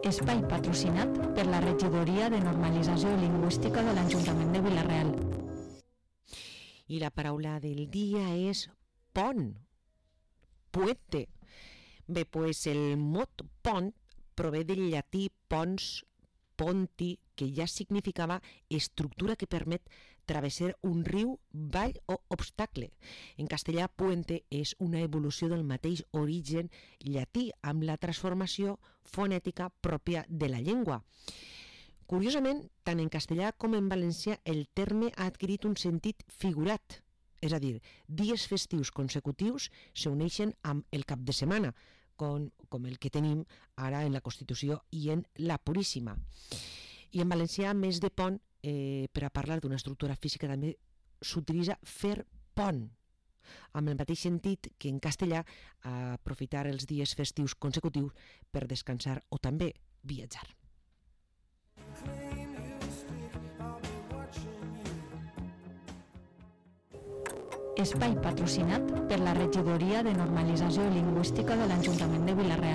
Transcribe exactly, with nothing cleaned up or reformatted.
Espai patrocinat per la Regidoria de Normalització Lingüística de l'Ajuntament de Vila-real. I la paraula del dia és pont, puente. Bé, pues el mot pont prové del llatí pons, ponti, que ja significava estructura que permet travessar un riu, vall o obstacle. En castellà, puente és una evolució del mateix origen llatí amb la transformació fonètica pròpia de la llengua. Curiosament, tant en castellà com en valencià el terme ha adquirit un sentit figurat, és a dir, dies festius consecutius s'uneixen amb el cap de setmana, com, com el que tenim ara en la Constitució i en la Puríssima. I en valencià, més de pont, eh, per a parlar d'una estructura física també s'utilitza fer pont, amb el mateix sentit que en castellà aprofitar els dies festius consecutius per descansar o també viatjar. Espai patrocinat per la Regidoria de Normalització Lingüística de l'Ajuntament de Vila-real.